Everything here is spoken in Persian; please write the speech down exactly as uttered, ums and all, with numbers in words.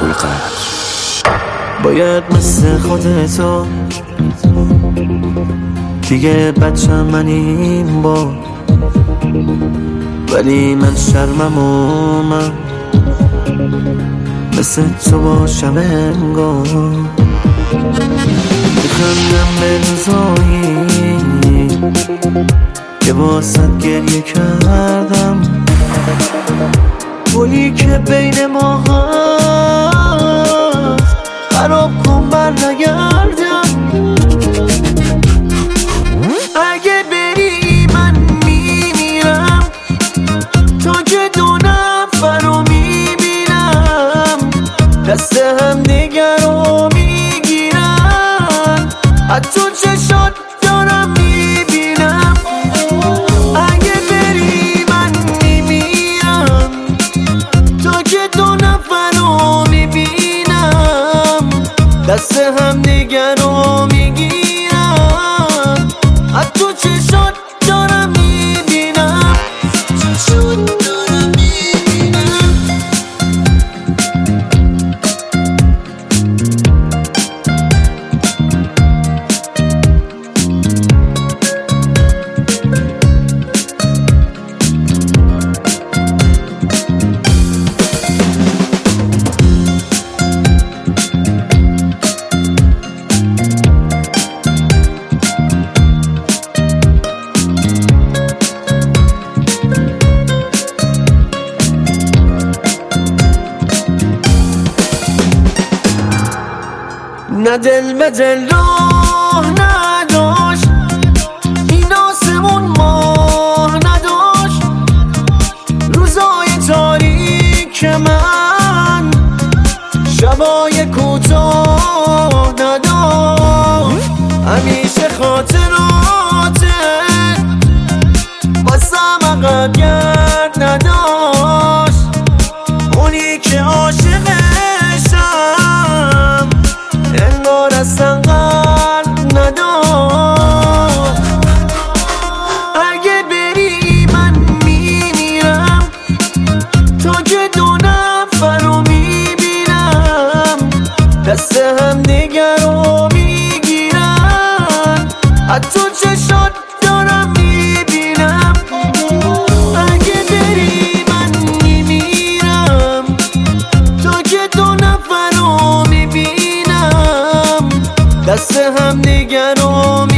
پول قدر. باید مثل خودتو دیگه بچم من این بار، ولی من شرمم و من مثل تو باشم انگار. میخندم به روزایی که واسد گریه کردم، گلی که بین ما هست خراب کن بر نگردم. اگه بری من میمیرم تا که دو نفر رو میبینم، دست هم دیگر رو میگیرن، حتی چشات دارم میبینم. اگه بری من میمیرم تا که دو نفر رو میبینم، دست هم دیگر رو میگیرن، حتی چشات دارم میبینم. چشات دارم میبینم. نه دل به دل راه نداشت، این آسمون ماه نداشت، روزای تاریک من شبای کوتاه نداشت. همیشه خاطراته باسم عقب گرد نداشت، اونی که عاشقشم انگار اصلا قلب نداشت. اگه بری من میمیرم تا که دو نفر رو میبینم، دست هم دیگر رو میگیرن، حتی چشات دارم میبینم. اگه بری من میمیرم تا که دو نفر رو میبینم، دست هم دیگر رو